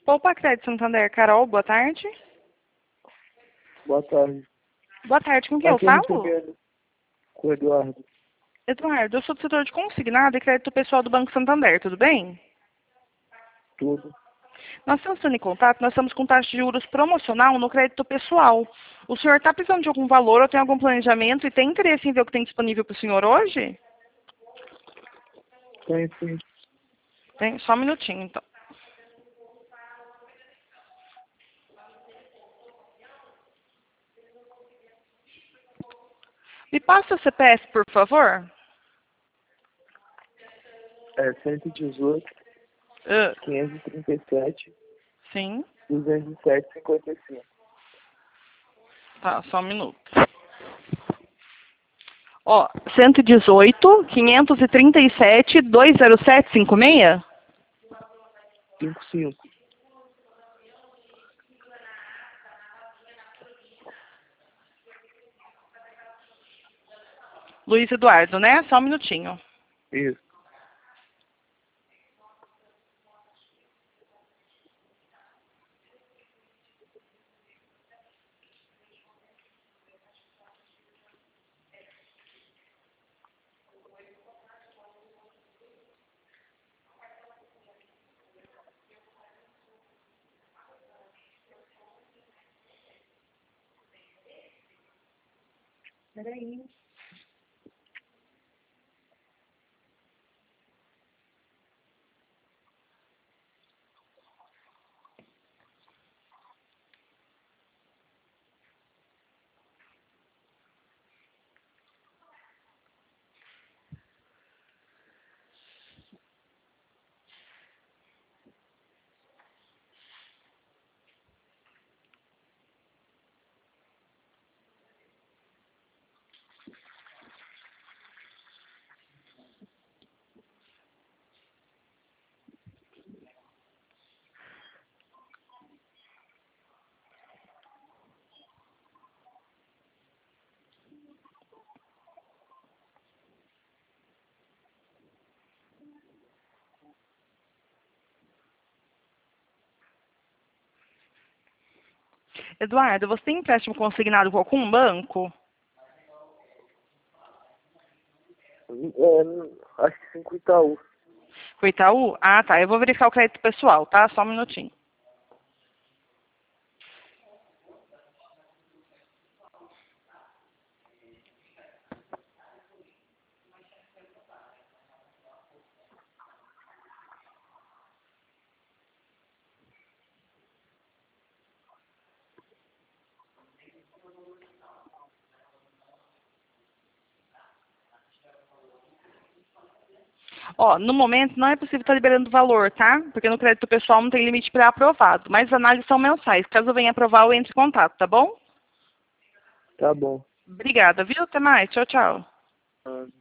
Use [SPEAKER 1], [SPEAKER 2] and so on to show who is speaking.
[SPEAKER 1] Poupa Crédito Santander, Carol, boa tarde.
[SPEAKER 2] Boa tarde.
[SPEAKER 1] Boa tarde, com quem eu
[SPEAKER 2] Aqui eu não
[SPEAKER 1] falo?
[SPEAKER 2] vendo. Com o Eduardo.
[SPEAKER 1] Eduardo, eu sou do setor de consignado e crédito pessoal do Banco Santander, tudo bem?
[SPEAKER 2] Tudo.
[SPEAKER 1] Nós estamos tendo em contato, nós estamos com taxa de juros promocional no crédito pessoal. O senhor está precisando de algum valor ou tem algum planejamento e tem interesse em ver o que tem disponível para o senhor hoje?
[SPEAKER 2] Tem sim.
[SPEAKER 1] Tem, só um minutinho, então. Me passa o CPF, por favor.
[SPEAKER 2] É 118,
[SPEAKER 1] Ah,
[SPEAKER 2] 537,
[SPEAKER 1] sim,
[SPEAKER 2] 207, 55.
[SPEAKER 1] tá, só um minuto. Ó, 118, 537, 207, 56?
[SPEAKER 2] 55.
[SPEAKER 1] Luiz Eduardo, né? Só um minutinho.
[SPEAKER 2] Isso.
[SPEAKER 3] Peraí.
[SPEAKER 1] Eduardo, você tem empréstimo consignado com algum banco?
[SPEAKER 2] Acho que 5 Itaú.
[SPEAKER 1] Com o Itaú? Ah, tá. Eu vou verificar o crédito pessoal, tá? Só um minutinho. Ó, no momento não é possível estar liberando o valor, tá? Porque no crédito pessoal não tem limite para aprovado. Mas as análises são mensais. Caso eu venha aprovar, eu entre em contato, tá bom?
[SPEAKER 2] Tá bom.
[SPEAKER 1] Obrigada, viu? Até mais. Tchau, tchau.
[SPEAKER 2] Ah,